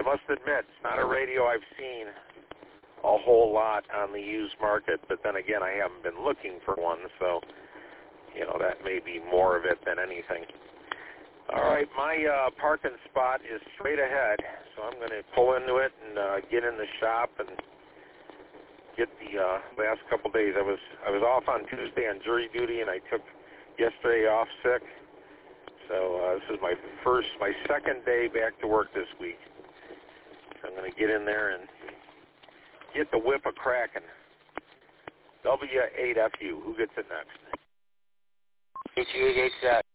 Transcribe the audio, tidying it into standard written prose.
must admit, it's not a radio I've seen a whole lot on the used market, but then again, I haven't been looking for one, so, that may be more of it than anything. All right, my parking spot is straight ahead, so I'm going to pull into it and get in the shop and get the last couple days. I was off on Tuesday on jury duty, and I took yesterday off sick. So this is my second day back to work this week. So I'm going to get in there and get the whip a-cracking. W8FU. Who gets it next? H-U-H-H-Z.